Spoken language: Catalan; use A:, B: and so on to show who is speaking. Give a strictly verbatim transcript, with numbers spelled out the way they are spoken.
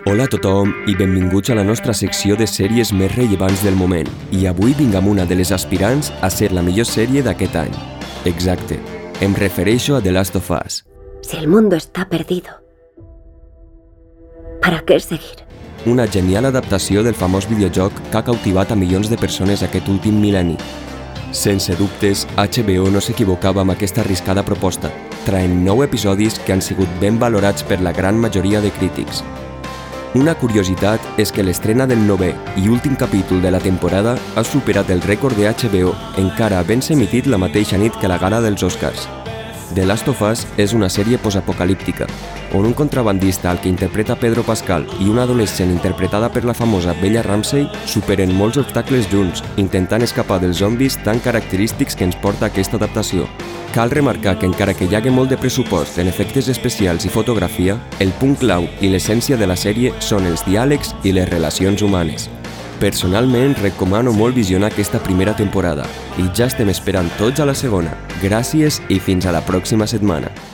A: Hola a tothom i benvinguts a la nostra secció de sèries més rellevants del moment. I avui vinc amb una de les aspirants a ser la millor sèrie d'aquest any. Exacte, em refereixo a The Last of Us.
B: Si el mundo está perdido, ¿para qué seguir?
A: Una genial adaptació del famós videojoc que ha cautivat a milions de persones aquest últim mil·lenni. Sense dubtes, H B O no s'equivocava amb aquesta arriscada proposta, traient nou episodis que han sigut ben valorats per la gran majoria de crítics. Una curiositat és que l'estrena del novè i últim capítol de la temporada ha superat el rècord de H B O, encara havent-se emitit la mateixa nit que la gala dels Oscars. The Last of Us és una sèrie postapocalíptica, on un contrabandista al que interpreta Pedro Pascal i una adolescent interpretada per la famosa Bella Ramsey superen molts obstacles junts, intentant escapar dels zombis tan característics que ens porta aquesta adaptació. Cal remarcar que encara que hi hagi molt de pressupost en efectes especials i fotografia, el punt clau i l'essència de la sèrie són els diàlegs i les relacions humanes. Personalment, recomano molt visionar aquesta primera temporada i ja estem esperant tots a la segona. Gràcies i fins a la pròxima setmana.